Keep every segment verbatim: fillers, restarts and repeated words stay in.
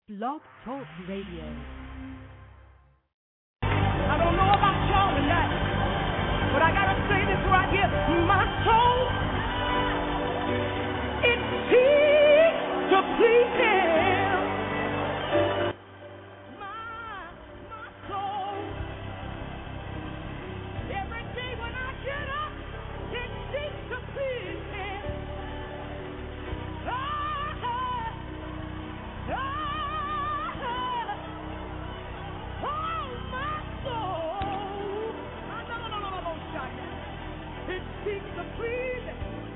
Blog Talk Radio. I don't know about y'all tonight, but I gotta say this right here. My soul, it seeks to please Him. My, my soul, every day when I get up, it seeks to please Him. Ah, ah, ah. It seeks to please.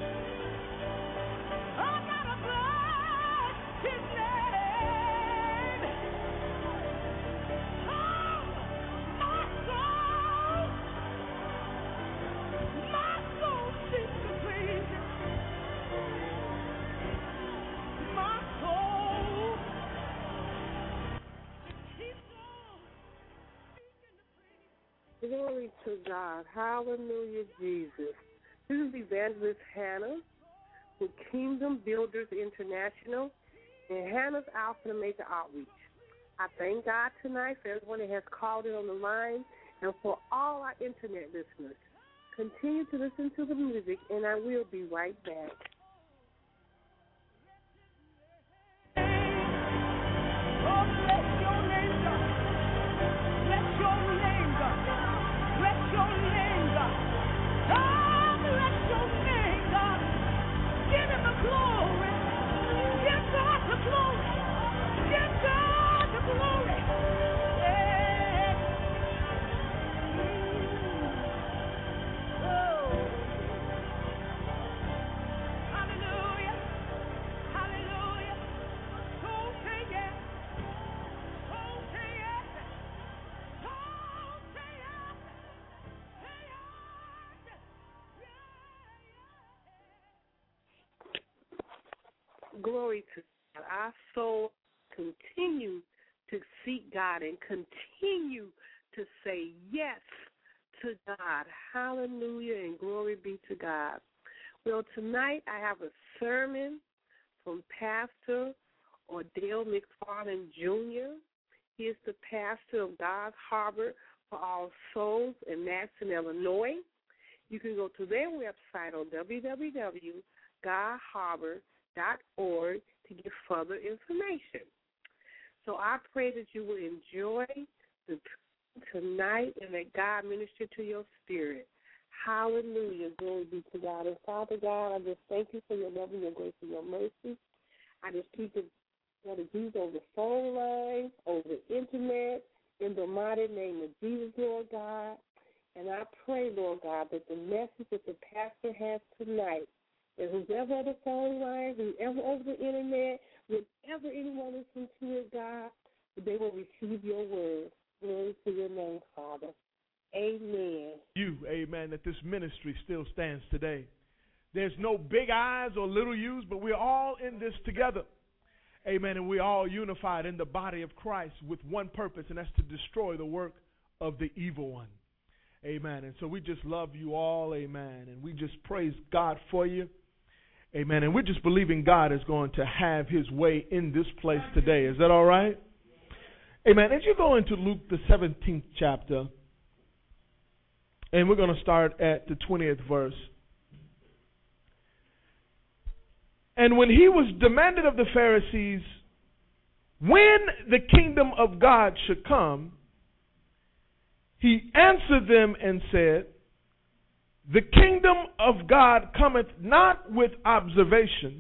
I gotta bless His name. Oh, my soul, my soul seeks to please Him. My soul, it keeps on seeking to please. Glory to God. Hallelujah, Jesus. This is Evangelist Hannah with Kingdom Builders International, and Hannah's Alpha and Omega Outreach. I thank God tonight for everyone that has called in on the line and for all our internet listeners. Continue to listen to the music, and I will be right back. Glory to God. Our soul continue to seek God and continue to say yes to God. Hallelujah and glory be to God. Well, tonight I have a sermon from Pastor Odell McFarland Junior He is the pastor of God's Harbor for All Souls in Matteson, Illinois. You can go to their website on w w w dot god harbor dot org to get further information. So I pray that you will enjoy the tonight and that God minister to your spirit. Hallelujah. Glory be to God. And Father God, I just thank you for your love and your grace and your mercy. I just keep the blood of Jesus over the phone lines, over the internet, in the mighty name of Jesus, Lord God. And I pray, Lord God, that the message that the pastor has tonight, and whoever on the phone line, whoever over the internet, whenever anyone listens to it, God, they will receive your word. Glory to your name, Father. Amen. You, amen, that this ministry still stands today. There's no big eyes or little U's, but we're all in this together. Amen, and we're all unified in the body of Christ with one purpose, and that's to destroy the work of the evil one. Amen, and so we just love you all, amen, and we just praise God for you. Amen. And we're just believing God is going to have His way in this place today. Is that all right? Amen. As you go into Luke, the seventeenth chapter, and we're going to start at the twentieth verse. And when He was demanded of the Pharisees when the kingdom of God should come, He answered them and said, the kingdom of God cometh not with observation,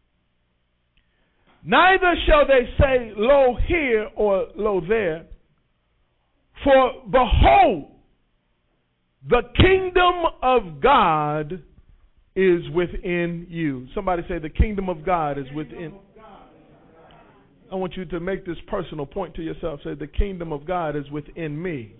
neither shall they say, lo here or lo there. For behold, the kingdom of God is within you. Somebody say, the kingdom of God is within. I want you to make this personal point to yourself. Say, the kingdom of God is within me.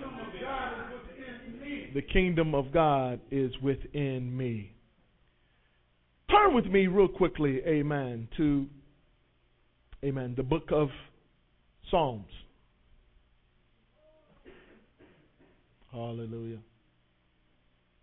The kingdom of God is within me. Turn with me real quickly, amen, to, amen, the book of Psalms. Hallelujah.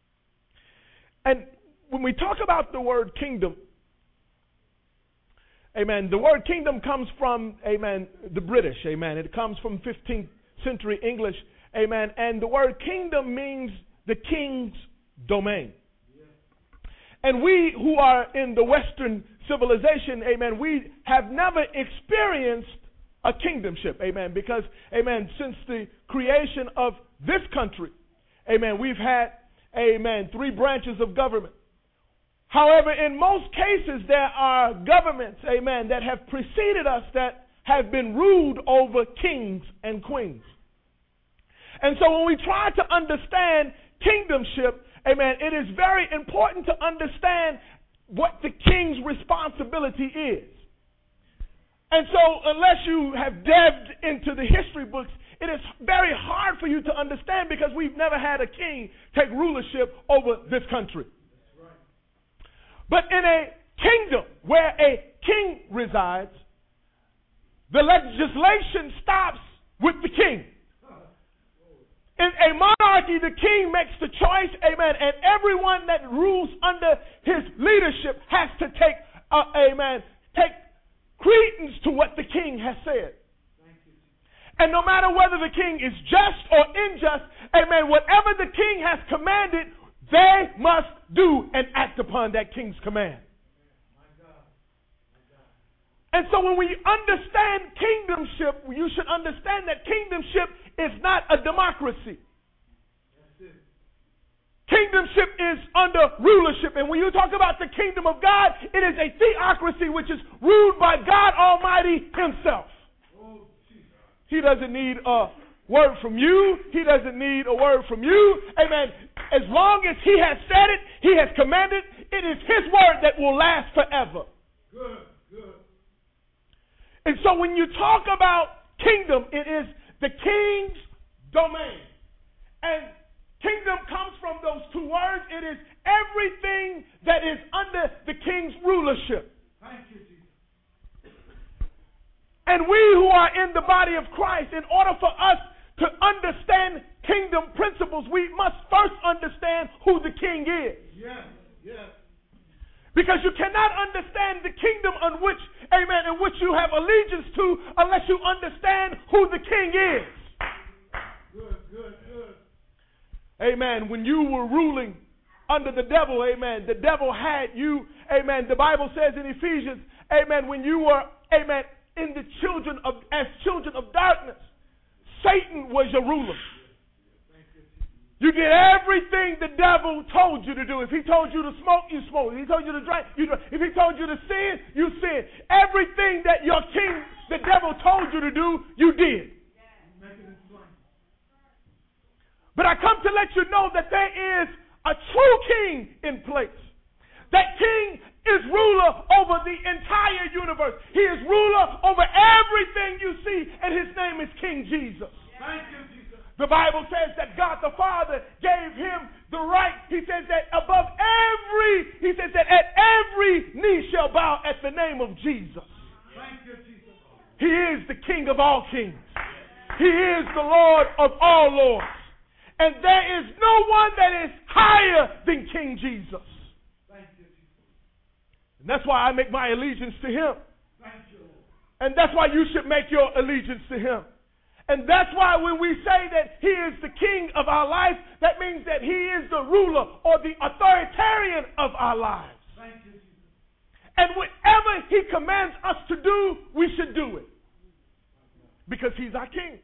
And when we talk about the word kingdom, Amen. The word kingdom comes from, amen, the British. Amen. It comes from fifteenth century English. Amen. And the word kingdom means the king's domain. And we who are in the Western civilization, amen, we have never experienced a kingdomship, amen, because, amen, since the creation of this country, amen, we've had, amen, three branches of government. However, in most cases, there are governments, amen, that have preceded us that have been ruled over kings and queens. And so when we try to understand kingdomship, amen, it is very important to understand what the king's responsibility is. And so unless you have delved into the history books, it is very hard for you to understand because we've never had a king take rulership over this country. That's right. But in a kingdom where a king resides, the legislation stops with the king. In a monarchy, the king makes the choice, amen, and everyone that rules under his leadership has to take, uh, amen, take credence to what the king has said. And no matter whether the king is just or unjust, amen, whatever the king has commanded, they must do and act upon that king's command. And so when we understand kingdomship, you should understand that kingdomship is not a democracy. Kingdomship is under rulership. And when you talk about the kingdom of God, it is a theocracy which is ruled by God Almighty himself. He doesn't need a word from you. He doesn't need a word from you. Amen. As long as he has said it, he has commanded, it is his word that will last forever. Good, good. And so when you talk about kingdom, it is the king's domain. And kingdom comes from those two words. It is everything that is under the king's rulership. Thank you, Jesus. And we who are in the body of Christ, in order for us to understand kingdom principles, we must first understand who the king is. Yes, yes. Because you cannot understand the kingdom on which, amen, in which you have allegiance to unless you understand who the king is. Good, good, good. Amen. When you were ruling under the devil, amen, the devil had you, amen. The Bible says in Ephesians, amen, when you were, amen, in the children of, as children of darkness, Satan was your ruler. You did everything the devil told you to do. If he told you to smoke, you smoked. If he told you to drink, you drank. If he told you to sin, you sinned. Everything that your king, the devil, told you to do, you did. But I come to let you know that there is a true king in place. That king is ruler over the entire universe. He is ruler over everything you see, and his name is King Jesus. Thank you, Jesus. The Bible says that God the Father gave him the right. He says that above every, he says that at every knee shall bow at the name of Jesus. Thank you, Jesus. He is the King of all kings. He is the Lord of all lords. And there is no one that is higher than King Jesus. Thank you, Jesus. And that's why I make my allegiance to him. Thank you. And that's why you should make your allegiance to him. And that's why when we say that he is the king of our life, that means that he is the ruler or the authoritarian of our lives. Thank you, Jesus. And whatever he commands us to do, we should do it. Because he's our king.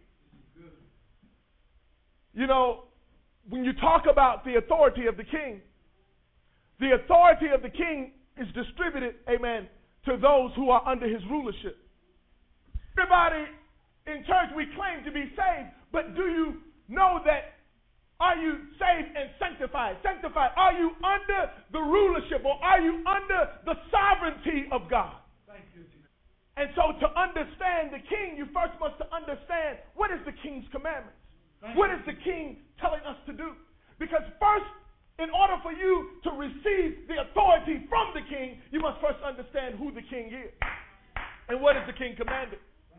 You know, when you talk about the authority of the king, the authority of the king is distributed, amen, to those who are under his rulership. Everybody in church, we claim to be saved, but do you know that, are you saved and sanctified? Sanctified, are you under the rulership or are you under the sovereignty of God? Thank you, Jesus. And so to understand the king, you first must understand what is the king's commandments. Thank what you. Is the king telling us to do? Because first, in order for you to receive the authority from the king, you must first understand who the king is. And what is the king commanded?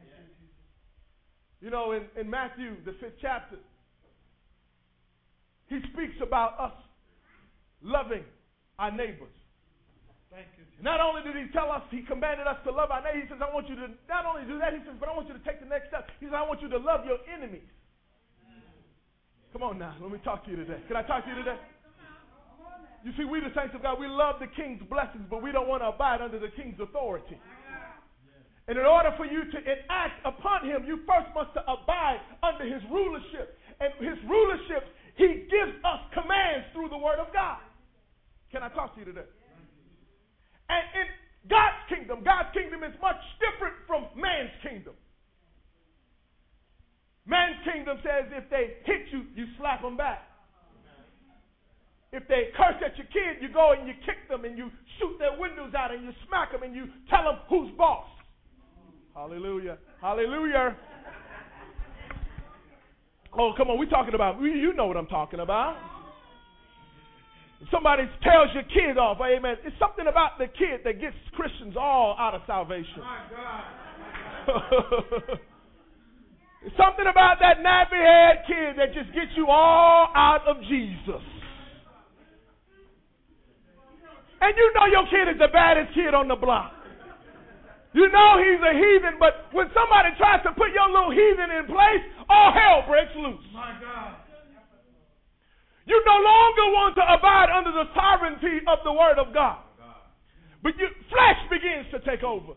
You know, in, in Matthew, the fifth chapter, he speaks about us loving our neighbors. Not only did he tell us, he commanded us to love our neighbor. He says, I want you to not only do that, he says, but I want you to take the next step. He says, I want you to love your enemies. Come on now, let me talk to you today. Can I talk to you today? You see, we the saints of God, we love the king's blessings, but we don't want to abide under the king's authority. And in order for you to enact upon him, you first must abide under his rulership. And his rulership, he gives us commands through the word of God. Can I talk to you today? And in God's kingdom, God's kingdom is much different from man's kingdom. Man's kingdom says if they hit you, you slap them back. If they curse at your kid, you go and you kick them and you shoot their windows out and you smack them and you tell them who's boss. Hallelujah. Hallelujah. Oh, come on. We're talking about, you know what I'm talking about. If somebody tells your kid off, amen, it's something about the kid that gets Christians all out of salvation. It's something about that nappy-head kid that just gets you all out of Jesus. And you know your kid is the baddest kid on the block. You know he's a heathen, but when somebody tries to put your little heathen in place, all hell breaks loose. My God. You no longer want to abide under the sovereignty of the word of God. But your flesh begins to take over.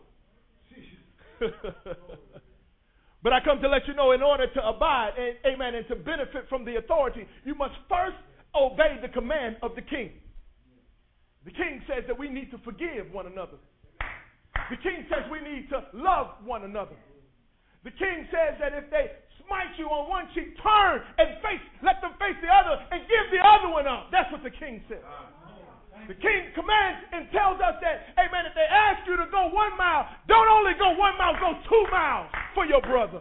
But I come to let you know, in order to abide, and, amen, and to benefit from the authority, you must first obey the command of the king. The king says that we need to forgive one another. The king says we need to love one another. The king says that if they smite you on one cheek, turn and face, let them face the other and give the other one up. That's what the king says. The king commands and tells us that, amen, if they ask you to go one mile, don't only go one mile, go two miles for your brother.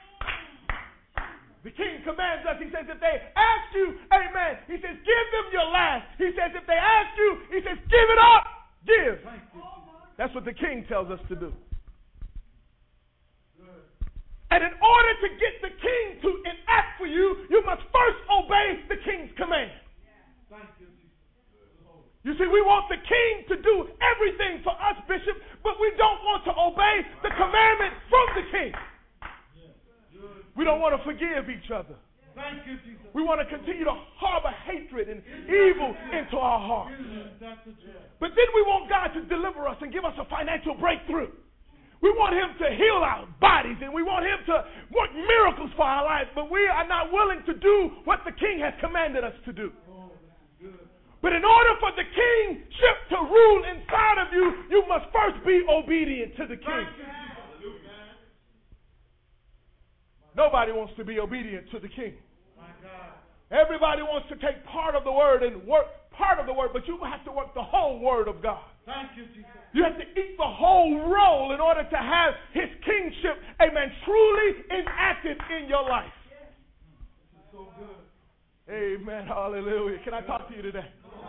The king commands us, he says, if they ask you, amen, he says, give them your last. He says, if they ask you, he says, give it up. Give. That's what the king tells us to do. And in order to get the king to enact for you, you must first obey the king's command. You see, we want the king to do everything for us, Bishop, but we don't want to obey the commandment from the king. We don't want to forgive each other. We want to continue to harbor hatred and evil into our hearts. But then we want God to deliver us and give us a financial breakthrough. We want him to heal our bodies, and we want him to work miracles for our lives, but we are not willing to do what the king has commanded us to do. But in order for the kingship to rule inside of you, you must first be obedient to the king. Nobody wants to be obedient to the king. Everybody wants to take part of the word and work part of the word, but you have to work the whole word of God. Thank you, Jesus. You have to eat the whole roll in order to have his kingship, amen, truly enacted in your life. This is so good. Amen. Hallelujah. Can I talk to you today?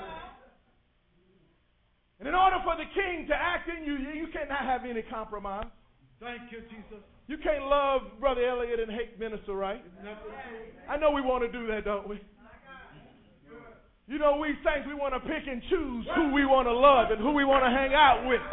And in order for the king to act in you, you cannot have any compromise. Thank you, Jesus. You can't love Brother Elliott and hate Minister Wright. I know we want to do that, don't we? You know, we saints, we want to pick and choose who we want to love and who we want to hang out with.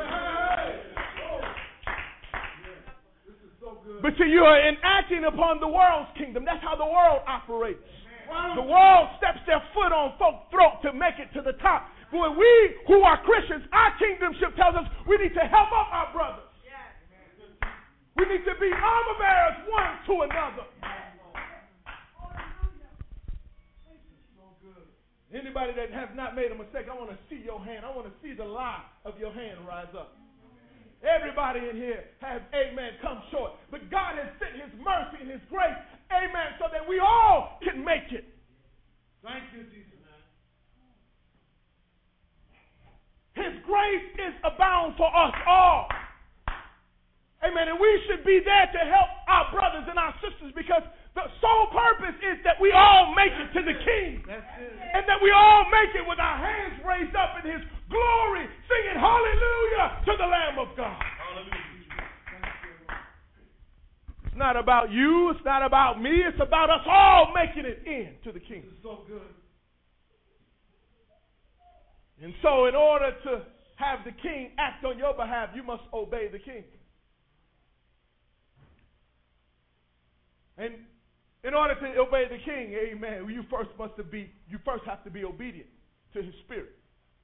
But see, you are enacting upon the world's kingdom. That's how the world operates. The world steps their foot on folks' throat to make it to the top. But we who are Christians, our kingdomship tells us we need to help up our brothers. We need to be armor bearers one to another. Anybody that has not made a mistake, I want to see your hand. I want to see the lie of your hand rise up. Everybody in here has, amen, come short. But God has sent his mercy and his grace, amen, so that we all can make it. Thank you, Jesus. His grace is abound for us all. Amen. And we should be there to help our brothers and our sisters, because the sole purpose is that we all make it to the King. And that we all make it with our hands raised up in his glory, singing hallelujah to the Lamb of God. It's not about you. It's not about me. It's about us all making it in to the King. So good. And so in order to have the king act on your behalf, you must obey the king. And in order to obey the king, amen, you first must be, you first have to be obedient to his spirit.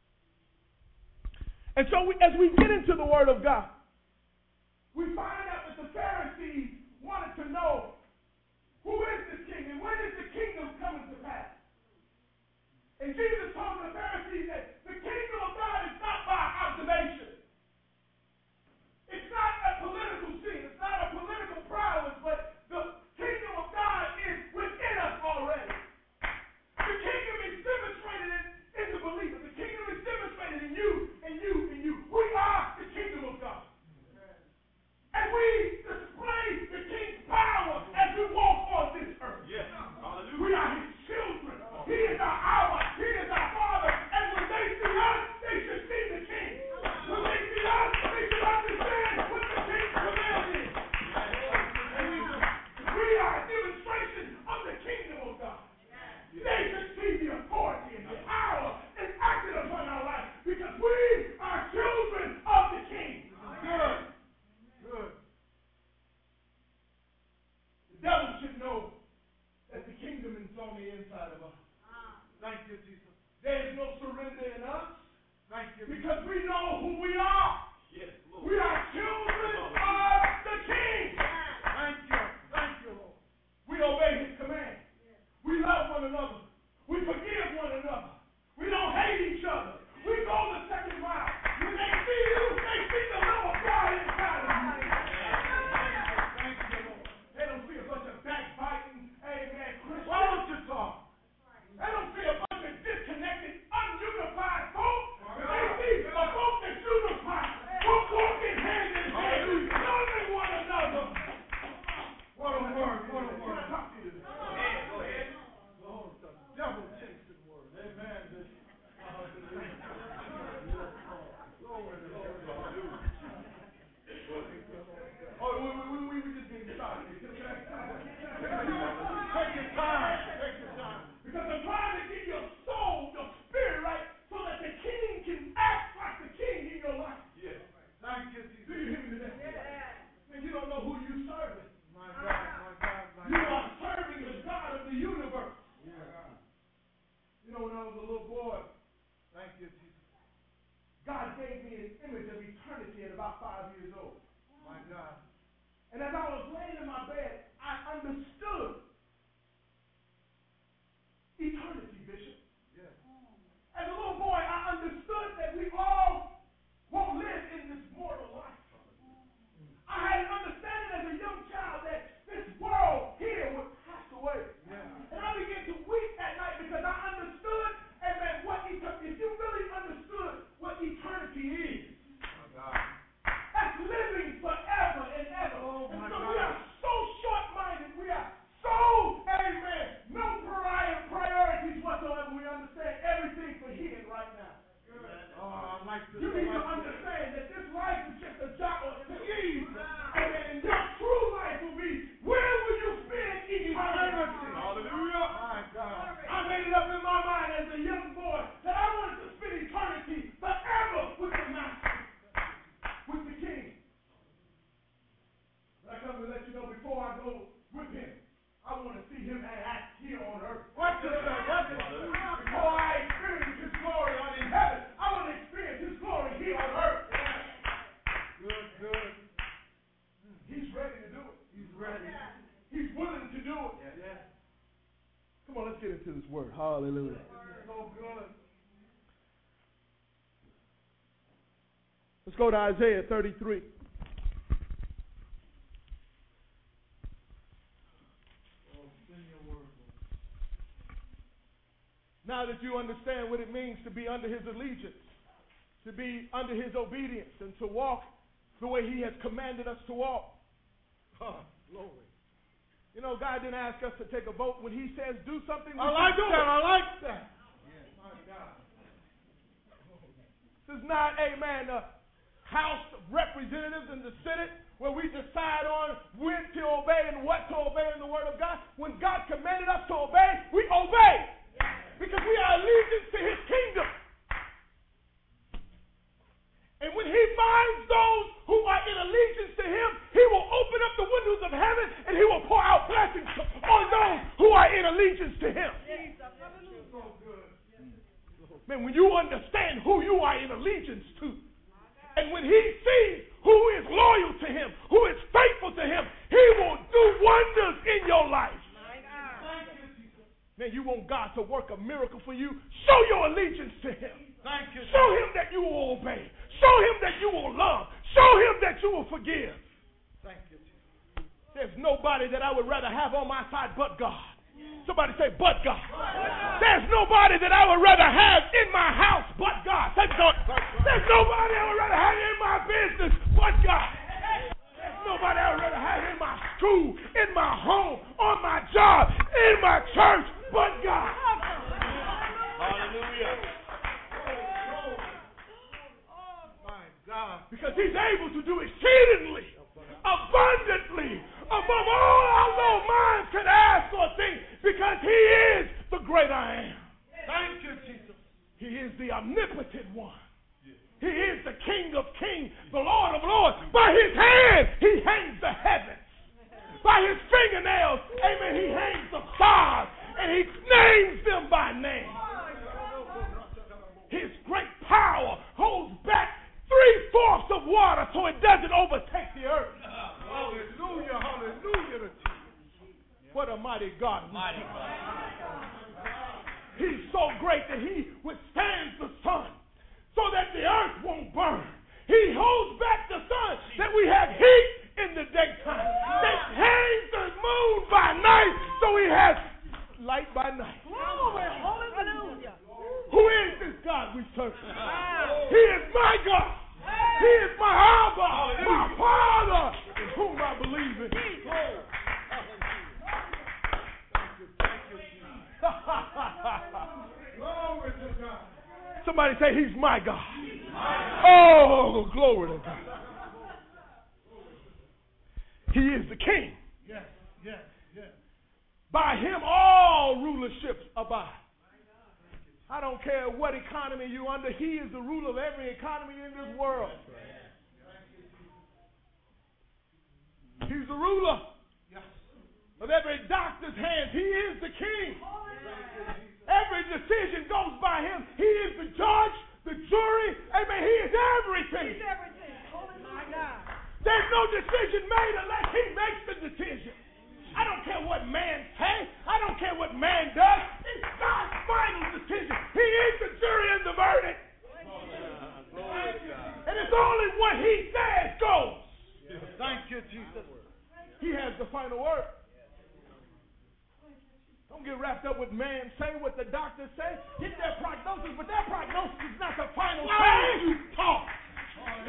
And so we, as we get into the word of God, we find out that the Pharisees wanted to know, who is this king and when is the kingdom coming to pass? And Jesus told the Pharisees that the kingdom of God is not by observation. It's not a political scene. It's not a political prowess, but the kingdom of God is within us already. The kingdom is demonstrated in, in the believer. The kingdom is demonstrated in you, and you, and you. We are the kingdom of God. And we display the king's power as we walk on this earth. Yes. Hallelujah. We are his children. He is our Abba. He is our Father. And when they see us, they should see the king. When they see us, they should understand what the king's command is. We are a demonstration of the kingdom of God. They should see the authority and the power that's acted upon our life because we are children of the king. Good. Good. The devil should know that the kingdom is on the inside of us. Thank you, Jesus. There is no surrender in us. Thank you. Because we know who we are. Yes, Lord. We are children of the king. Thank you. Thank you, Lord. We obey his command. We love one another. We forgive one another. We don't hate each other. We go the second mile. When they see you, they see the love of God inside of you. Thank you, Lord. They don't see a bunch of backbiting, amen, Christians. Why don't you talk? They don't see a bunch of disconnected, ununified folk. They see a folk that's unified. We're walking hand in hand, loving one another. What a word, what a word. Can I talk to you today? Go ahead, go ahead. Lord, the devil takes the word. Amen. Oh, we, we, we, we just getting started. Take your time. Take your time. Because I'm trying to get your soul, your spirit right, so that the king can act like the king in your life. Yes. Thank you, Jesus. Do you hear me today? Yeah. And you don't know who you're serving. My God, my God, my God. You are serving the God of the universe. Yeah. You know, when I was a little boy, thank you, Jesus, God gave me an image of eternity at about five years old. My God. And as I was laying in my bed, I understood eternity, Bishop. Yes. As a little boy, I understood that we all won't live in this mortal life. I had an understanding as a young child that this world here would pass away. Yeah. And I began to weep at night because I understood, amen, what eternity, if you really understood what eternity is, oh God, that's living forever and ever. Oh, and so God, we are so short-minded. We are so, amen, no prior priorities whatsoever. We understand everything for here and right now. Oh, I like this. You need to understand that this life is just a jot or two. And your true life will be, where will you spend eternity? Hallelujah. My God. I made it up in my mind as a young boy that I wanted to spend eternity forever with the Master, with the King. But I come to let you know, before I go with him, I want to see him act here on earth. Watch this, son. Watch this. Before I experience his glory on in heaven, I want to experience his glory here on earth. Good, good. He's ready to do it. He's ready. He's willing to do it. Yeah, yeah. Come on, let's get into this word. Hallelujah. This is so good. Let's go to Isaiah thirty-three. Now that you understand what it means to be under his allegiance, to be under his obedience, and to walk the way he has commanded us to walk. Oh, glory. You know, God didn't ask us to take a vote. When he says do something, we I like do that. It. I like that. Yes. My God. This is not, amen, the House of Representatives in the Senate where we decide on when to obey and what to obey in the Word of God. When God commanded us to obey, we obey. Because we are allegiance to his kingdom. And when you understand who you are in allegiance to, and when he sees who is loyal to him, who is faithful to him, he will do wonders in your life. Man, you want God to work a miracle for you? Show your allegiance to him. Thank you. Show him that you will obey. Show him that you will love. Show him that you will forgive. Thank you. There's nobody that I would rather have on my side but God. Somebody say, but God. There's nobody that I would rather have in my house but God. Say, God. There's nobody I would rather have in my business but God. There's nobody I would rather have in my school, in my home, on my job, in my church but God. Hallelujah. My God. Because he's able to do exceedingly, abundantly, above all our little minds can ask or think, because he is the great I am. Thank you, Jesus. He is the omnipotent one. He is the King of kings, the Lord of lords. By his hand, he hangs the heavens. By his fingernails, amen, he hangs the stars, and he names them by name. His great power holds back three-fourths of water so it doesn't overtake the earth. Hallelujah, hallelujah. What a mighty God. Mighty God. He's so great that he withstands the sun so that the earth won't burn. He holds back the sun that we have heat in the daytime. That hangs the moon by night so he has light by night. Hallelujah. Who is this God we serve? He is my God. He is my Abba, my Father, in whom I believe in. Somebody say, he's my God. Oh, glory to God. He is the king. Yes, yes, yes. By him all rulerships abide. I don't care what economy you're under. He is the ruler of every economy in this world. He's the ruler of every doctor's hands. He is the king. Every decision goes by him. He is the judge, the jury. Amen. He is everything. He's everything. Oh, my God. There's no decision made unless he makes the decision. I don't care what man says. I don't care what man does. It's God's final decision. He is the jury and the verdict. And it's only what he says goes. Thank you, Jesus. He has the final word. Don't get wrapped up with man. Say what the doctors say. Get their prognosis, but their prognosis is not the final say. You talk. As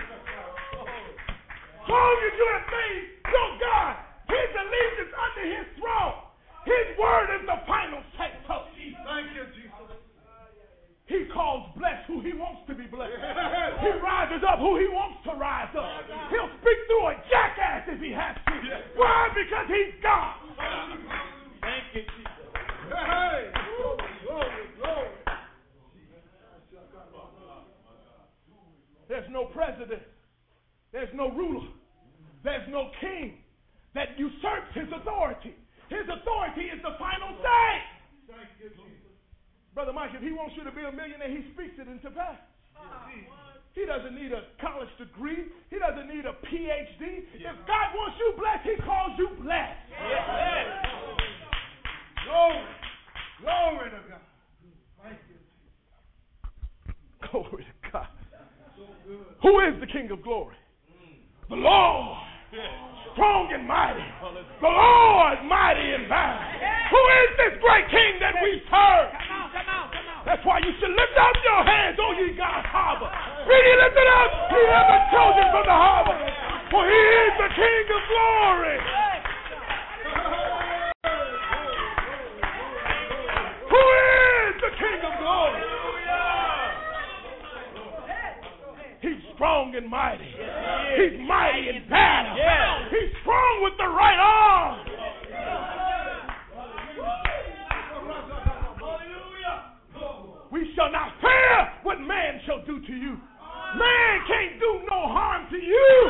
long as you have faith, your God, his allegiance under his throne. His word is the final say. So, thank you, Jesus. He calls blessed who he wants to be blessed. He rises up who he wants to rise up. He'll speak through a jackass if he has to. Why? Because he's God. Thank you, Jesus. Hey, glory, glory, glory. There's no president. There's no ruler. There's no king that usurps his authority. His authority is the final say. Thank you, Jesus. Brother Mike, if he wants you to be a millionaire, he speaks it into pass. He doesn't need a college degree. He doesn't need a P H D. If God wants you blessed, he calls you blessed. Yes. Glory. Glory to God. Thank you. Glory to God. Who is the King of glory? The Lord. Strong and mighty. The Lord mighty in battle. Who is this great King that we serve? That's why you should lift up your hands, O ye God's harbor. Be ye lifted up, he has been chosen from the harbor. For he is the King of glory. Who is the King of glory? He's strong and mighty. He's mighty in battle. He's strong with the right arm. We shall not fear what man shall do to you. Man can't do no harm to you.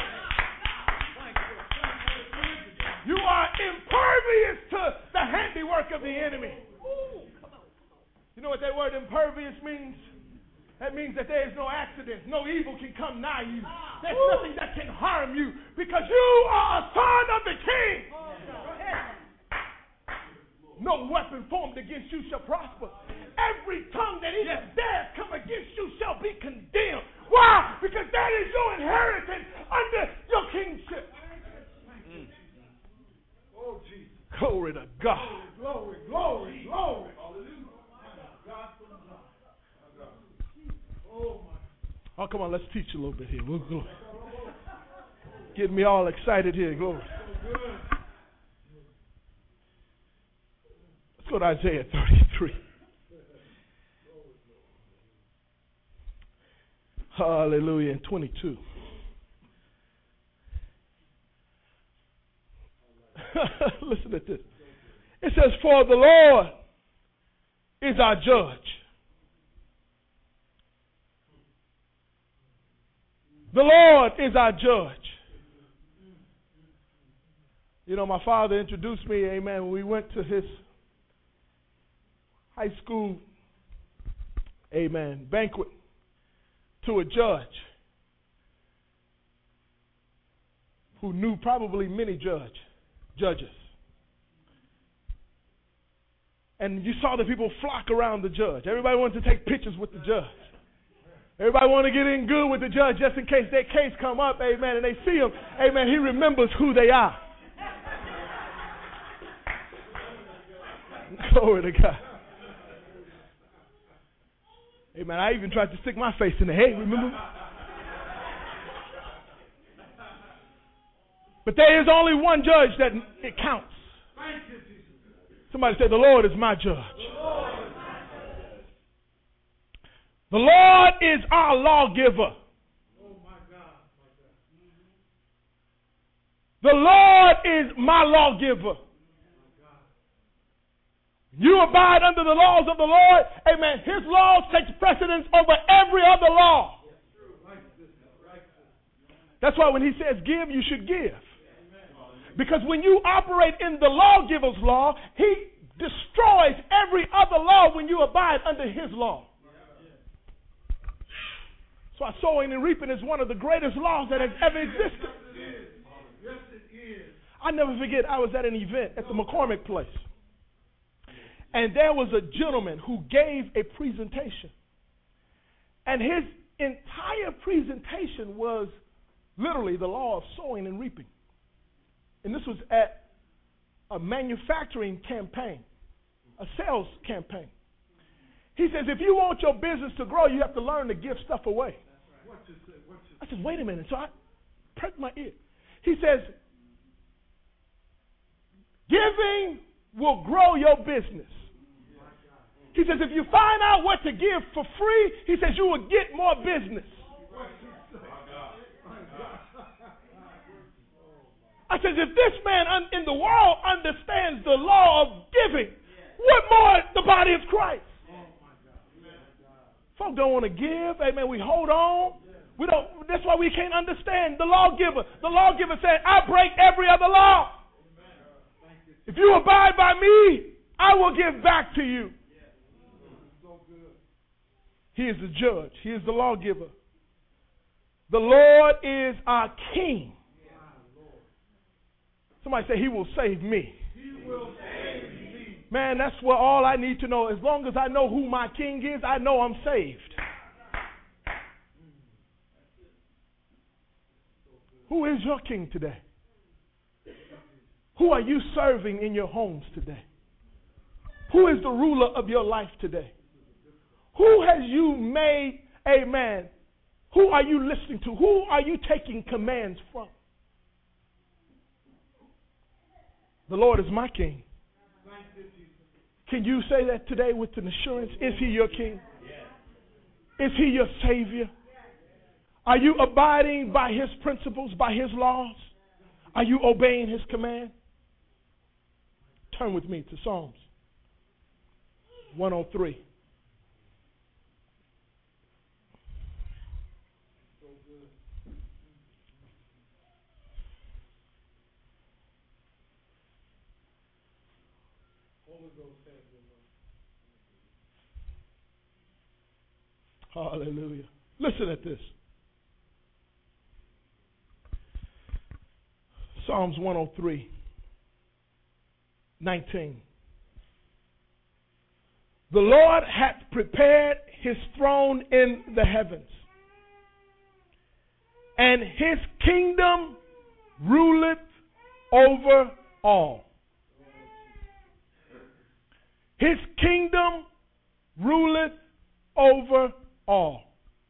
You are impervious to the handiwork of the enemy. You know what that word impervious means? That means that there is no accident. No evil can come nigh you. There's nothing that can harm you because you are a son of the King. No weapon formed against you shall prosper. Every tongue that even dares come against you shall be condemned. Why? Because that is your inheritance under your kingship. Mm. Oh, Jesus. Glory to God. Glory, glory, glory. Oh, come on, let's teach a little bit here. We'll go. Getting me all excited here. Glory. Let's go to Isaiah thirty-three. Hallelujah. And twenty-two. Listen to this. It says, for the Lord is our judge. The Lord is our judge. You know, my father introduced me, amen, when we went to his high school, amen, banquet to a judge who knew probably many judge, judges. And you saw the people flock around the judge. Everybody wanted to take pictures with the judge. Everybody want to get in good with the judge just in case their case come up, amen, and they see him, amen, he remembers who they are. Glory to God. Amen. I even tried to stick my face in the hey, remember? But there is only one judge that it counts. Somebody said, the Lord is my judge. The Lord is our lawgiver. The Lord is my lawgiver. You abide under the laws of the Lord. Amen. His laws takes precedence over every other law. That's why when he says give, you should give. Because when you operate in the lawgiver's law, he destroys every other law when you abide under his law. So our sowing and reaping is one of the greatest laws that has ever existed. Yes, it is. I never forget, I was at an event at the McCormick Place. And there was a gentleman who gave a presentation. And his entire presentation was literally the law of sowing and reaping. And this was at a manufacturing campaign, a sales campaign. He says, if you want your business to grow, you have to learn to give stuff away. I said, wait a minute. So I perked my ear. He says, giving will grow your business. He says, if you find out what to give for free, he says, you will get more business. I says, if this man in the world understands the law of giving, what more the body of Christ? Folk don't want to give. Amen. We hold on. We don't. That's why we can't understand the lawgiver. The lawgiver said, I break every other law. If you abide by me, I will give back to you. He is the judge. He is the lawgiver. The Lord is our King. Somebody say, he will save me. He will save me. Man, that's what all I need to know. As long as I know who my King is, I know I'm saved. Who is your King today? Who are you serving in your homes today? Who is the ruler of your life today? Who has you made, amen? Who are you listening to? Who are you taking commands from? The Lord is my King. Can you say that today with an assurance? Is he your King? Is he your Savior? Are you abiding by his principles, by his laws? Are you obeying his command? Turn with me to Psalms one oh three. Hallelujah. Listen at this. Psalms one oh three, nineteen. The Lord hath prepared his throne in the heavens, and his kingdom ruleth over all. His kingdom ruleth over all.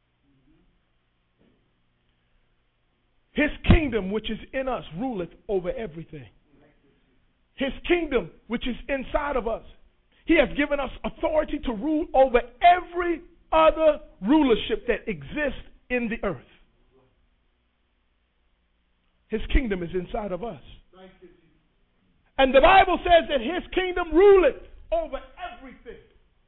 His kingdom, which is in us, ruleth over everything. His kingdom, which is inside of us, he has given us authority to rule over every other rulership that exists in the earth. His kingdom is inside of us. And the Bible says that his kingdom ruleth over everything.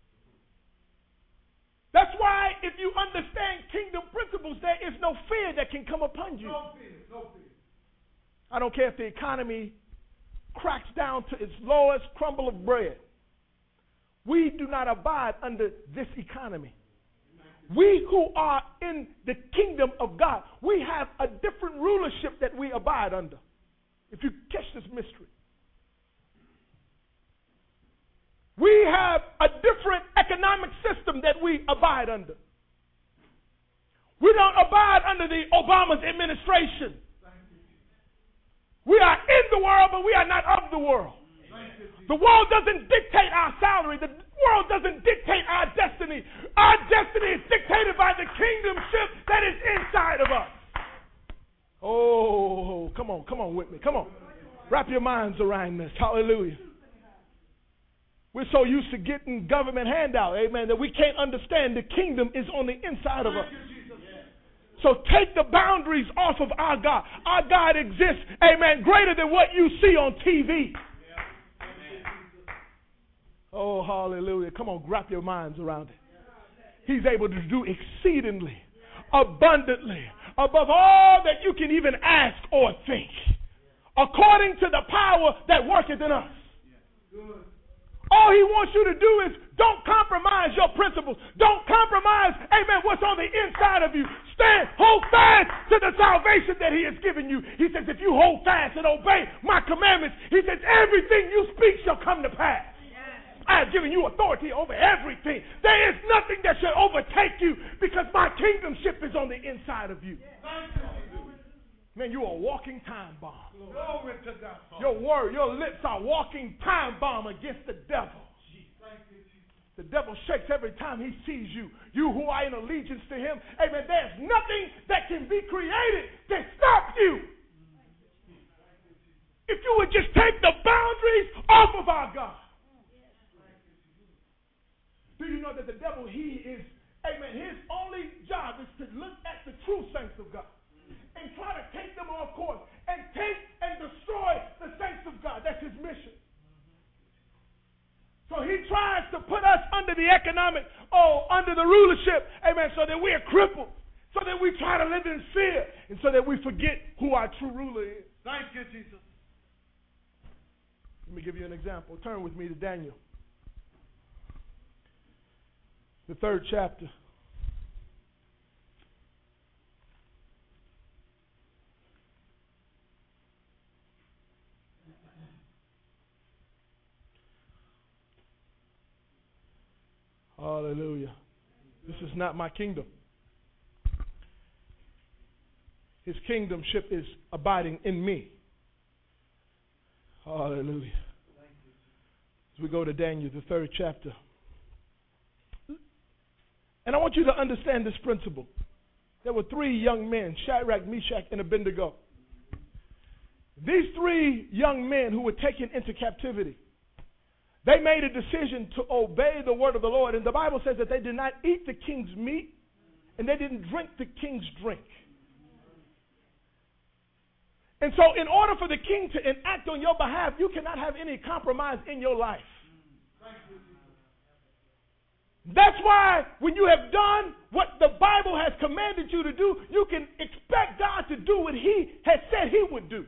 That's why if you understand kingdom principles, there is no fear that can come upon you. No fear, no fear. I don't care if the economy cracks down to its lowest crumble of bread. We do not abide under this economy. We who are in the kingdom of God, we have a different rulership that we abide under. If you catch this mystery. We have a different economic system that we abide under. We don't abide under the Obama's administration. We are in the world, but we are not of the world. The world doesn't dictate our salary. The world doesn't dictate our destiny. Our destiny is dictated by the kingdomship that is inside of us. Oh, come on, come on with me. Come on. Wrap your minds around this. Hallelujah. We're so used to getting government handout, amen, that we can't understand the kingdom is on the inside of us. So take the boundaries off of our God. Our God exists, amen, greater than what you see on T V. Oh, hallelujah. Come on, wrap your minds around it. He's able to do exceedingly, abundantly, above all that you can even ask or think, according to the power that worketh in us. All he wants you to do is don't compromise your principles. Don't compromise, amen, what's on the inside of you. Stand, hold fast to the salvation that he has given you. He says, if you hold fast and obey my commandments, he says, everything you speak shall come to pass. I have given you authority over everything. There is nothing that shall overtake you because my kingdomship is on the inside of you. Man, you are a walking time bomb. Glory to God. Your word, your lips are walking time bomb against the devil. The devil shakes every time he sees you. You who are in allegiance to him, amen, there's nothing that can be created to stop you. If you would just take the boundaries off of our God. Do you know that the devil, he is, amen, his only job is to look at the true saints of God and try to take them off course and take and destroy the saints of God. That's his mission. So he tries to put us under the economic, oh, under the rulership, amen, so that we are crippled, so that we try to live in fear, and so that we forget who our true ruler is. Thank you, Jesus. Let me give you an example. Turn with me to Daniel, the third chapter. Hallelujah. This is not my kingdom. His kingdomship is abiding in me. Hallelujah. As we go to Daniel, the third chapter. And I want you to understand this principle. There were three young men, Shadrach, Meshach, and Abednego. These three young men who were taken into captivity, they made a decision to obey the word of the Lord. And the Bible says that they did not eat the king's meat and they didn't drink the king's drink. And so in order for the king to enact on your behalf, you cannot have any compromise in your life. That's why when you have done what the Bible has commanded you to do, you can expect God to do what he has said he would do.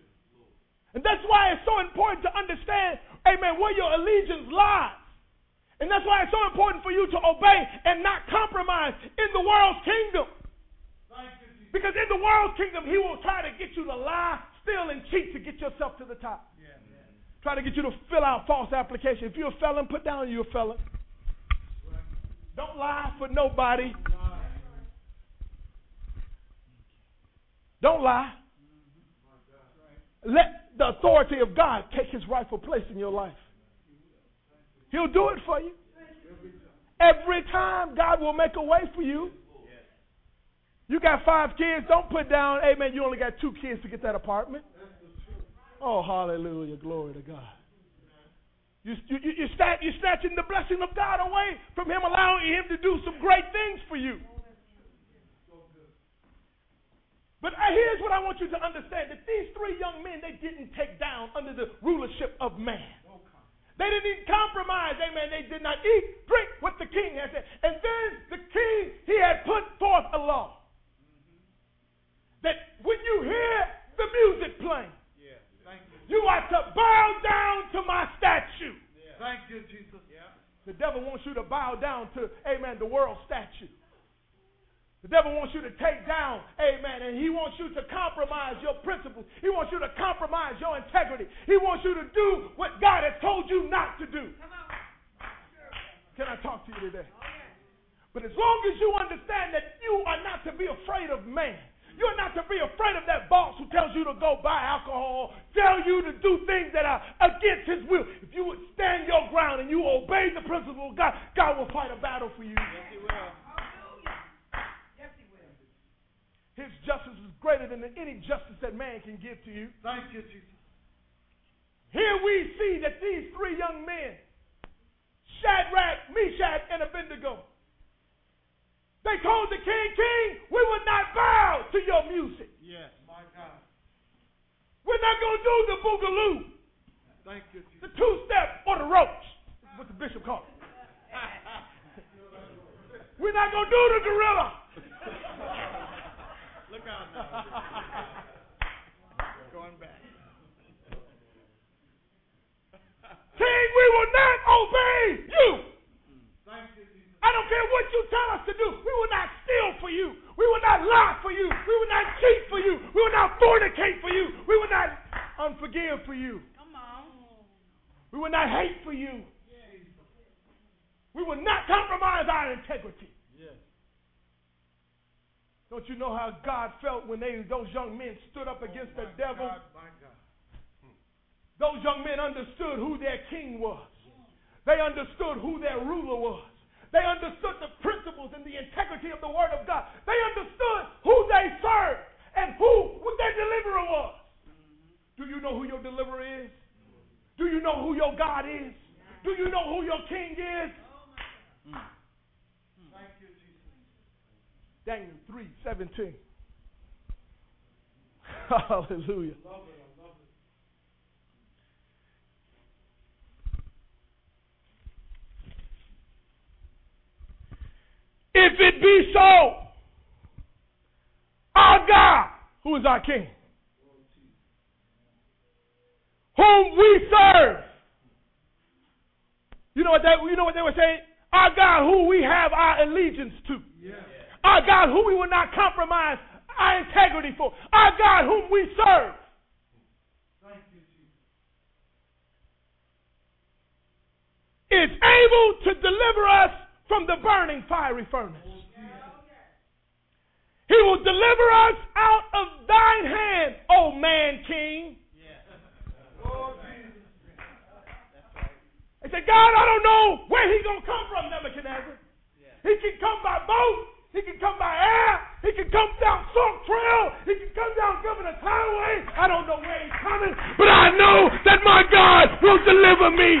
And that's why it's so important to understand, amen, where your allegiance lies. And that's why it's so important for you to obey and not compromise in the world's kingdom. Because in the world's kingdom, he will try to get you to lie, steal, and cheat to get yourself to the top. Yeah, yeah. Try to get you to fill out false application. If you're a felon, put down you're a felon. Right. Don't lie for nobody. Right. Don't lie. Mm-hmm. Let the authority of God take his rightful place in your life. He'll do it for you. Every time God will make a way for you. You got five kids, don't put down, amen, you only got two kids to get that apartment. Oh, hallelujah, glory to God. You, you, you, you're, snatch, you're snatching the blessing of God away from him, allowing him to do some great things for you. But here's what I want you to understand, that these three young men, they didn't take down under the rulership of man. They didn't even compromise, amen. They did not eat, drink what the king had said. And then the king, he had put forth a law. That when you hear the music playing, yeah, thank you. You are to bow down to my statue. Yeah. Thank you, Jesus. Yeah. The devil wants you to bow down to, amen, the world statue. The devil wants you to take down, amen, and he wants you to compromise your principles. He wants you to compromise your integrity. He wants you to do what God has told you not to do. Can I talk to you today? But as long as you understand that you are not to be afraid of man, you're not to be afraid of that boss who tells you to go buy alcohol, tell you to do things that are against his will. If you would stand your ground and you obey the principle of God, God will fight a battle for you. Yes, he will. His justice is greater than any justice that man can give to you. Thank you, Jesus. Here we see that these three young men, Shadrach, Meshach, and Abednego, they told the king, King, we will not bow to your music. Yes, my God. We're not going to do the boogaloo. Thank you, Jesus. The two-step or the roach. That's what the bishop called it. We're not going to do the gorilla. Look out now. Going back. King, we will not obey you. Thank you, Jesus. I don't care what you tell us to do. We will not steal for you. We will not lie for you. We will not cheat for you. We will not fornicate for you. We will not unforgive for you. Come on. We will not hate for you. We will not compromise our integrity. Yes. Don't you know how God felt when they, those young men stood up against oh, the devil? God, my God. Those young men understood who their king was. They understood who their ruler was. They understood the principles and the integrity of the word of God. They understood who they served and who their deliverer was. Do you know who your deliverer is? Do you know who your God is? Do you know who your king is? Thank you, Jesus. Daniel three seventeen. Hallelujah. Love it, I love it. If it be so, our God, who is our King, whom we serve. You know what they, you know what they were saying? Our God, who we have our allegiance to. Yes. Our God, who we will not compromise our integrity for. Our God, whom we serve. Thank you, Jesus. Is able to deliver us from the burning fiery furnace. He will deliver us out of thine hand, O man king. Oh, Jesus. They said, God, I don't know where he's going to come from, Nebuchadnezzar. Yeah. He can come by boat. He can come by air. He can come down Salt Trail. He can come down Governor's Highway. I don't know where he's coming, but I know that my God will deliver me.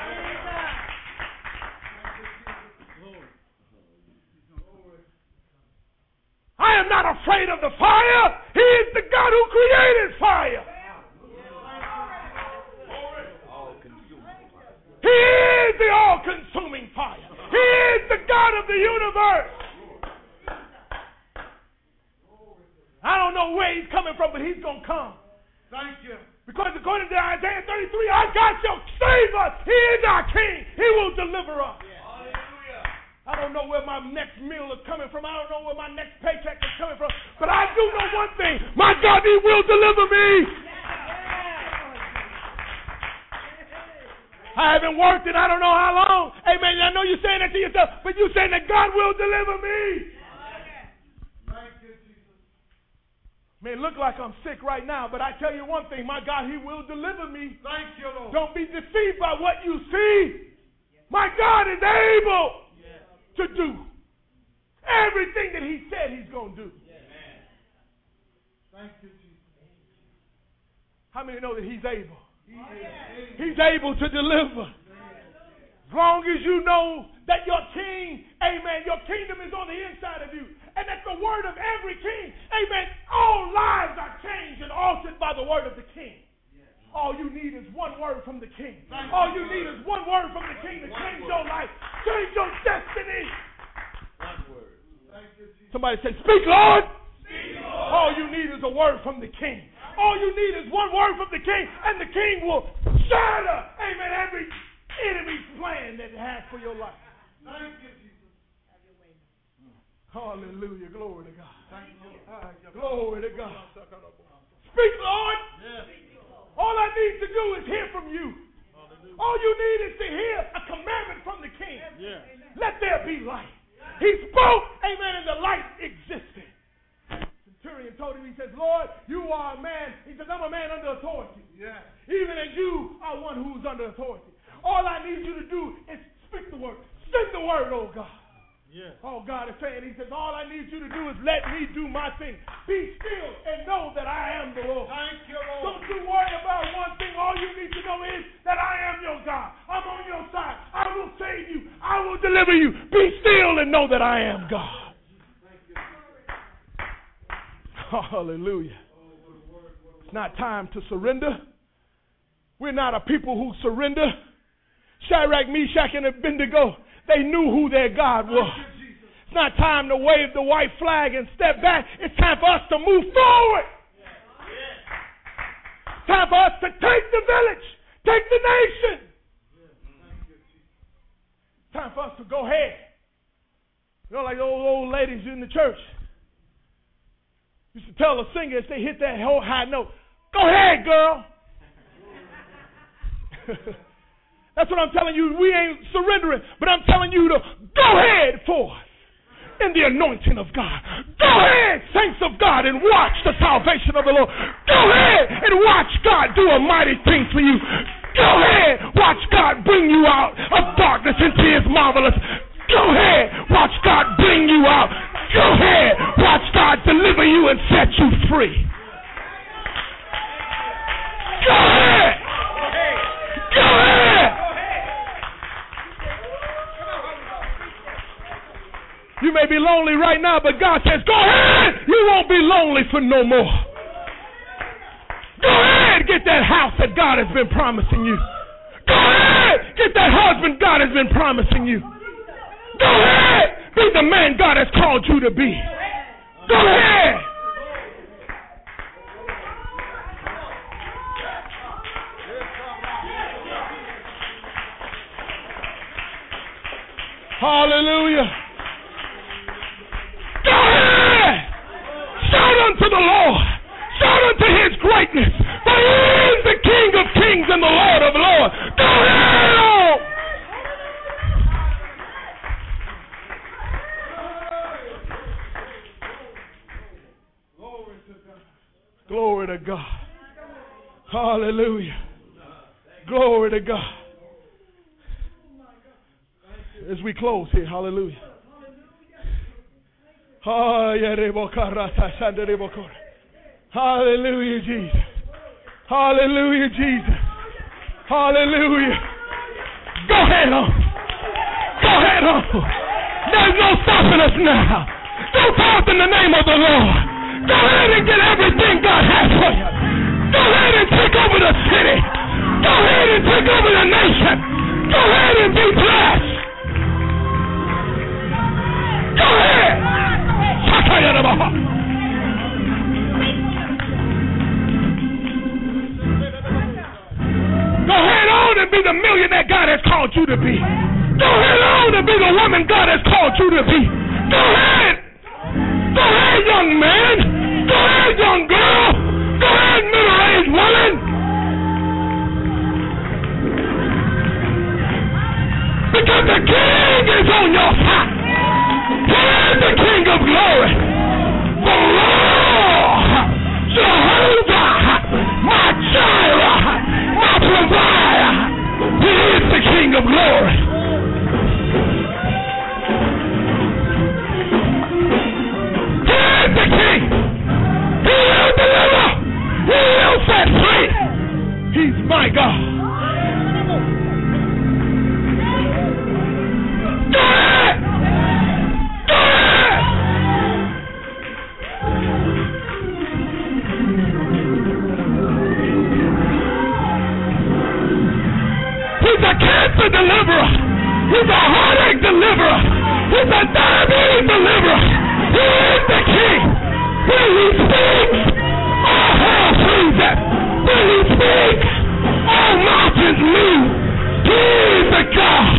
I am not afraid of the fire. He is the God who created fire. He is the all-consuming fire. He is the God of the universe. I don't know where he's coming from, but he's going to come. Thank you. Because according to Isaiah thirty-three, our God shall save us. He is our King. He will deliver us. I don't know where my next meal is coming from. I don't know where my next paycheck is coming from. But I do know one thing. My God, He will deliver me. I haven't worked in I don't know how long. Amen. I know you're saying that to yourself, but you're saying that God will deliver me. May look like I'm sick right now, but I tell you one thing, my God, He will deliver me. Thank you, Lord. Don't be deceived by what you see. My God is able yes. to do everything that He said He's going to do. Yes. Thank you, Jesus. How many know that He's able? He is. He's able to deliver. As long as you know that your king, amen, your kingdom is on the inside of you. And that's the word of every king. Amen. All lives are changed and altered by the word of the king. All you need is one word from the king. All you need is one word from the king to change your life. Change your destiny. One word. Somebody say, speak, Lord. Speak, Lord. All you need is a word from the king. All you need is one word from the king, and the king will shatter, amen, every enemy's plan that it has for your life. Thank you, Jesus. Hallelujah. Glory to God. Thank you. Glory to God. Speak, Lord. Yes. All I need to do is hear from you. Hallelujah. All you need is to hear a commandment from the king. Yes. Let there be light. He spoke, amen, and the light existed. Centurion told him, he says, Lord, you are a man. He says, I'm a man under authority. Yes. Even as you are one who's under authority. All I need you to do is speak the word. Sing the word, oh God. Yes. Oh, God is saying, He says, all I need you to do is let me do my thing. Be still and know that I am the Lord. Thank you, Lord. Don't you worry about one thing. All you need to know is that I am your God. I'm on your side. I will save you. I will deliver you. Be still and know that I am God. Hallelujah. It's not time to surrender. We're not a people who surrender. Shadrach, Meshach, and Abednego, they knew who their God was. It's not time to wave the white flag and step back. It's time for us to move forward. It's time for us to take the village, take the nation. It's time for us to go ahead. You know, like those old ladies in the church used to tell the singer as they hit that whole high note, go ahead, girl. That's what I'm telling you. We ain't surrendering, but I'm telling you to go ahead forth in the anointing of God. Go ahead, saints of God, and watch the salvation of the Lord. Go ahead and watch God do a mighty thing for you. Go ahead, watch God bring you out of darkness into His marvelous. Go ahead, watch God bring you out. Go ahead, watch God deliver you and set you free. Go ahead. Go ahead. You may be lonely right now, but God says, go ahead. You won't be lonely for no more. Go ahead. Get that house that God has been promising you. Go ahead. Get that husband God has been promising you. Go ahead. Be the man God has called you to be. Go ahead. Hallelujah. Go ahead. Shout unto the Lord. Shout unto His greatness. For He is the King of kings and the Lord of lords. Go ahead. Glory to God. Hallelujah. Glory to God. As we close here, hallelujah. Hallelujah, Jesus. Hallelujah, Jesus. Hallelujah. Go ahead on. Go ahead on. There's no stopping us now. Go forth in the name of the Lord. Go ahead and get everything God has for you. Go ahead and take over the city. Go ahead and take over the nation. Go ahead and be blessed. Go ahead. Go ahead on and be the millionaire God has called you to be. Go Go ahead on to be the woman God has called you to be. Go ahead. Go ahead, young man. Go ahead, young girl. Go ahead, middle-aged woman. Because the King is on your side. He is the King of glory. The Lord, Jehovah, my Jireh, my provider. He is the King of glory. He is the King. He will deliver. He will set free. He's my God. Go ahead. Go ahead. He's a cancer deliverer. He's a heartache deliverer. He's a diabetes deliverer. He is the King. When he speaks, all hell freezes. When he speaks, all mountains move. He is the God.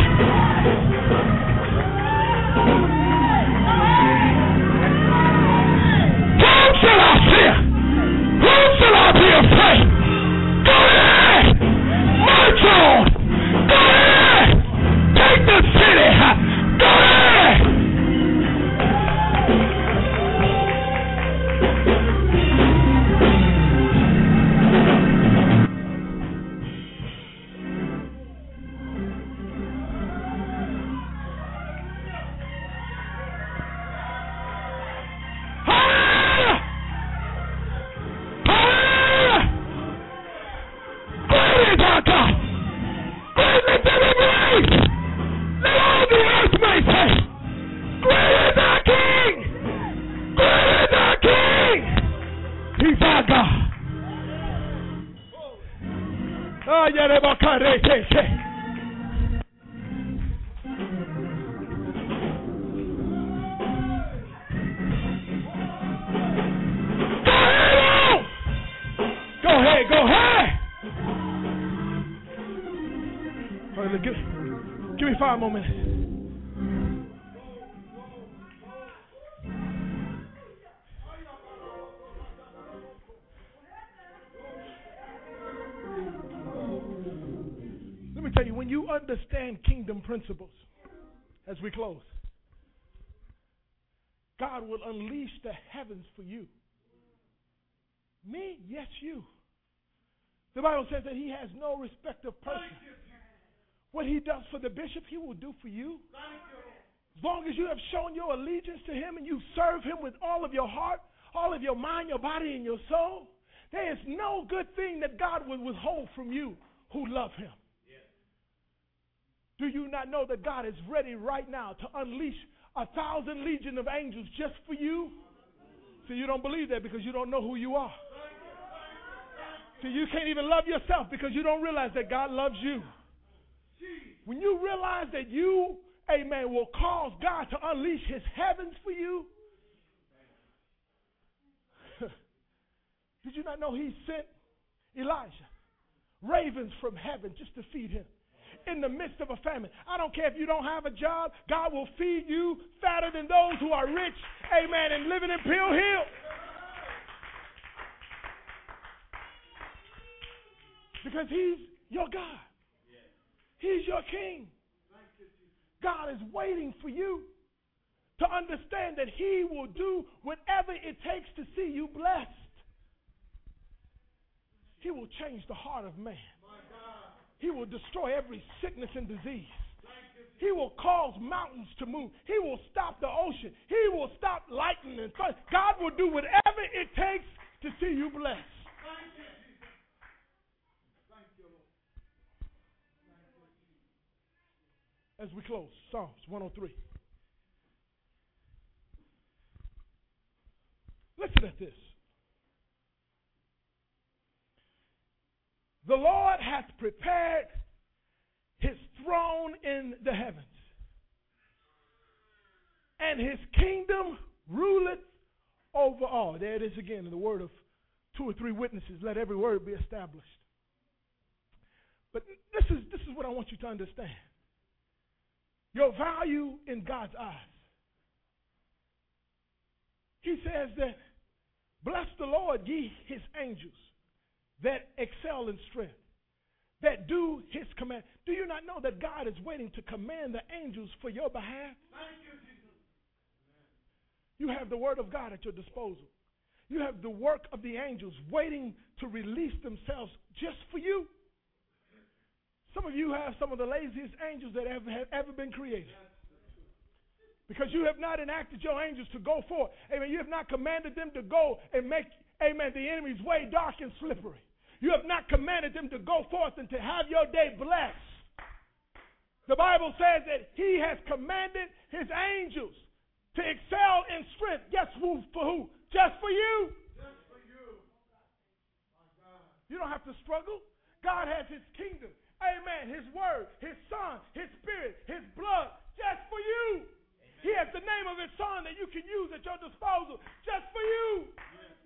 Whom shall I fear? Whom shall I be afraid? Go ahead. March on. Go ahead. Take the city. Go ahead. Hallelujah. Hallelujah. Great is our God. Great is the grace. Let all the earth may say, great is our King. Great is our King. He's our God. Oh, yeah, they will cut it. Go ahead, go ahead. All right, give, give me five more minutes. Let me tell you, when you understand kingdom principles, as we close, God will unleash the heavens for you. Me? Yes, you. The Bible says that he has no respect of person. What he does for the bishop, he will do for you. As long as you have shown your allegiance to him and you serve him with all of your heart, all of your mind, your body, and your soul, there is no good thing that God will withhold from you who love him. Do you not know that God is ready right now to unleash a thousand legion of angels just for you? So you don't believe that because you don't know who you are. So you can't even love yourself because you don't realize that God loves you. When you realize that you, amen, will cause God to unleash his heavens for you. Did you not know he sent Elijah ravens from heaven just to feed him in the midst of a famine? I don't care if you don't have a job, God will feed you fatter than those who are rich, amen, and living in Pill Hill. Because he's your God. He's your King. God is waiting for you to understand that he will do whatever it takes to see you blessed. He will change the heart of man. He will destroy every sickness and disease. He will cause mountains to move. He will stop the ocean. He will stop lightning and thunder. God will do whatever it takes to see you blessed. As we close, Psalms one oh three. Listen at this. The Lord hath prepared his throne in the heavens, and his kingdom ruleth over all. There it is again in the word of two or three witnesses. Let every word be established. But this is, this is what I want you to understand. your value in God's eyes. He says that, bless the Lord, ye his angels, that excel in strength, that do his command. Do you not know that God is waiting to command the angels for your behalf? Thank you, Jesus. You have the word of God at your disposal. You have the work of the angels waiting to release themselves just for you. Some of you have some of the laziest angels that have, have ever been created. Because you have not enacted your angels to go forth. Amen. You have not commanded them to go and make, amen, the enemy's way dark and slippery. You have not commanded them to go forth and to have your day blessed. The Bible says that he has commanded his angels to excel in strength. Guess who? For who? Just for you. Just for you. My God. You don't have to struggle. God has his kingdom. Amen. His word, his son, his spirit, his blood, just for you. He has the name of his son that you can use at your disposal just for you. Yes.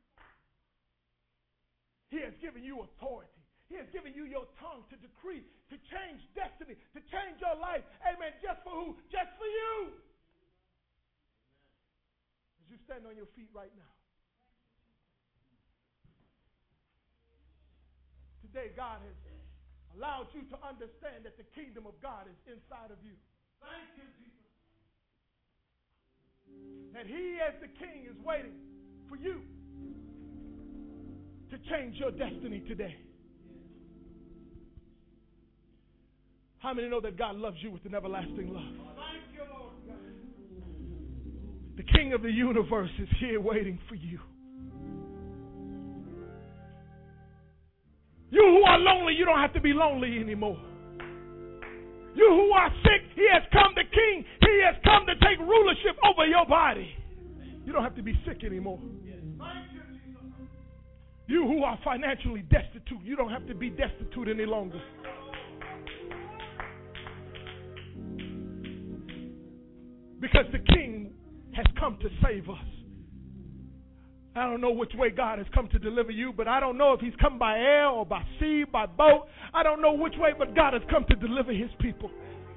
He has given you authority. He has given you your tongue to decree, to change destiny, to change your life. Amen. Just for who? Just for you. As you stand on your feet right now. Today, God has allowed you to understand that the kingdom of God is inside of you. Thank you, Jesus. That he as the king is waiting for you to change your destiny today. How many know that God loves you with an everlasting love? Thank you, Lord God. The King of the universe is here waiting for you. You who are lonely, you don't have to be lonely anymore. You who are sick, he has come, the King, he has come to take rulership over your body. You don't have to be sick anymore. Thank you, Jesus. You who are financially destitute, you don't have to be destitute any longer. Because the King has come to save us. I don't know which way God has come to deliver you, but I don't know if he's come by air or by sea, by boat. I don't know which way, but God has come to deliver his people.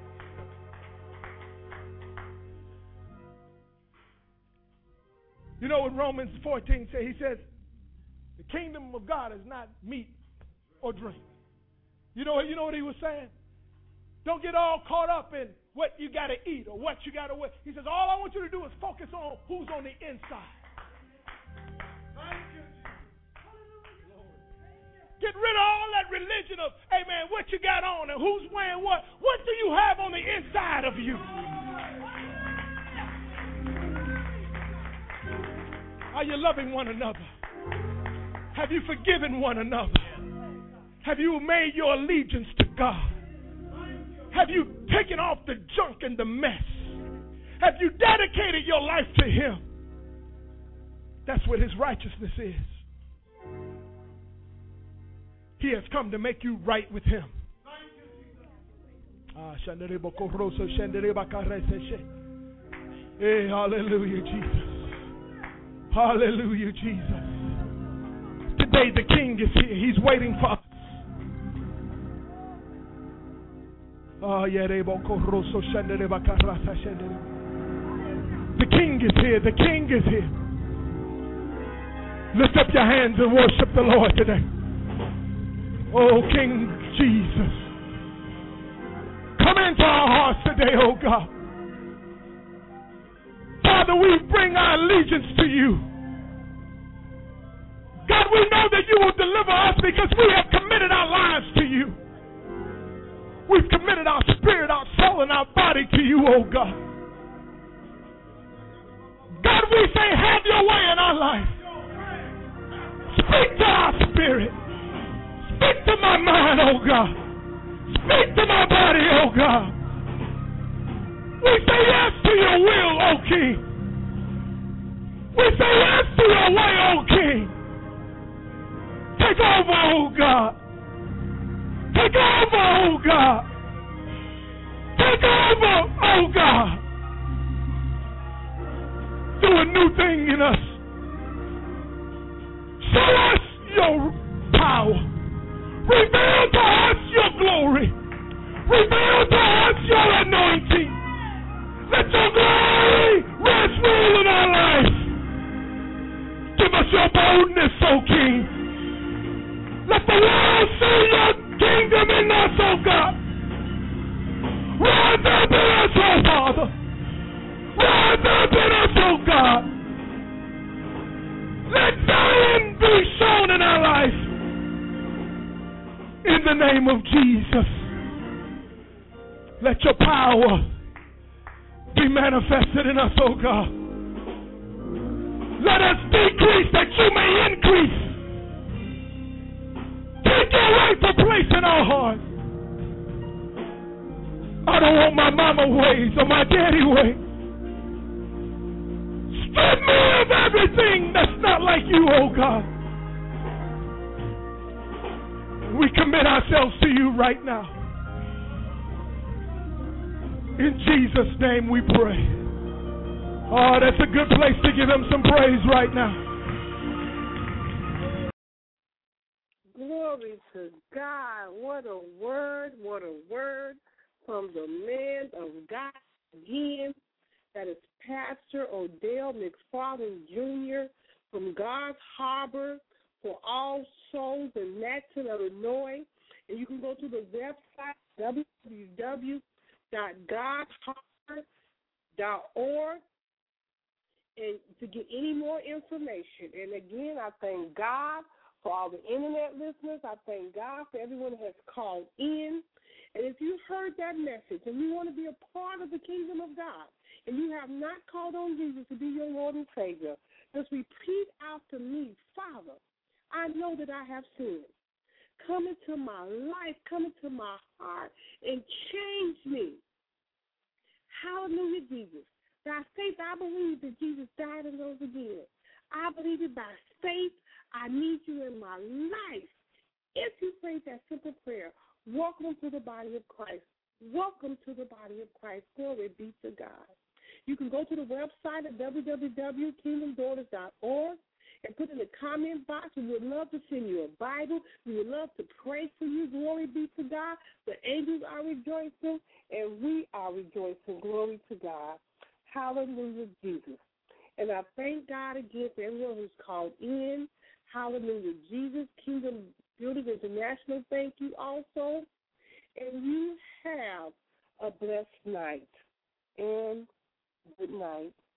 You know what Romans fourteen says? He says, the kingdom of God is not meat or drink. You know, you know what he was saying? Don't get all caught up in what you got to eat or what you got to wear. He says, all I want you to do is focus on who's on the inside. Get rid of all that religion of, hey man, what you got on and who's wearing what. What do you have on the inside of you? Are you loving one another? Have you forgiven one another? Have you made your allegiance to God? Have you taken off the junk and the mess? Have you dedicated your life to him? That's what his righteousness is. He has come to make you right with him. Ah, hey, hallelujah, Jesus. Hallelujah, Jesus. Today the King is here. He's waiting for us. Oh, yeah, the King is here. The King is here. Lift up your hands and worship the Lord today. Oh, King Jesus. Come into our hearts today, oh God. Father, we bring our allegiance to you. God, we know that you will deliver us because we have committed our lives to you. We've committed our spirit, our soul, and our body to you, oh God. God, we say, have your way in our life. Speak to our spirit. Speak to my mind, oh God. Speak to my body, oh God. We say yes to your will, oh King. We say yes to your way, oh King. Take over, oh God. Take over, oh God. Take over, oh God. Do a new thing in us. Show us your power. Reveal to us your glory. Reveal to us your anointing. In the name of Jesus, let your power be manifested in us, oh God. Let us decrease that you may increase. Take your rightful place in our hearts. I don't want my mama ways or my daddy ways. Strip me of everything that's not like you, oh God. We commit ourselves to you right now. In Jesus' name we pray. Oh, that's a good place to give him some praise right now. Glory to God. What a word, what a word from the man of God again. That is Pastor Odell McFarland Junior from God's Harbor for All Souls in Matson, Illinois. And you can go to the website, w w w dot god's harbor dot org, and to get any more information. And again, I thank God for all the internet listeners. I thank God for everyone who has called in. And if you heard that message and you want to be a part of the kingdom of God, and you have not called on Jesus to be your Lord and Savior, just repeat after me, Father, I know that I have sinned. Come into my life, come into my heart, and change me. Hallelujah, Jesus. By faith, I believe that Jesus died and rose again. I believe it by faith. I need you in my life. If you prayed that simple prayer, welcome to the body of Christ. Welcome to the body of Christ. Glory be to God. You can go to the website at w w w dot kingdom daughters dot org and put in the comment box. We would love to send you a Bible. We would love to pray for you. Glory be to God. The angels are rejoicing, and we are rejoicing. Glory to God. Hallelujah, Jesus. And I thank God again for everyone who's called in. Hallelujah, Jesus. Kingdom Building International, thank you also. And you have a blessed night. And good night.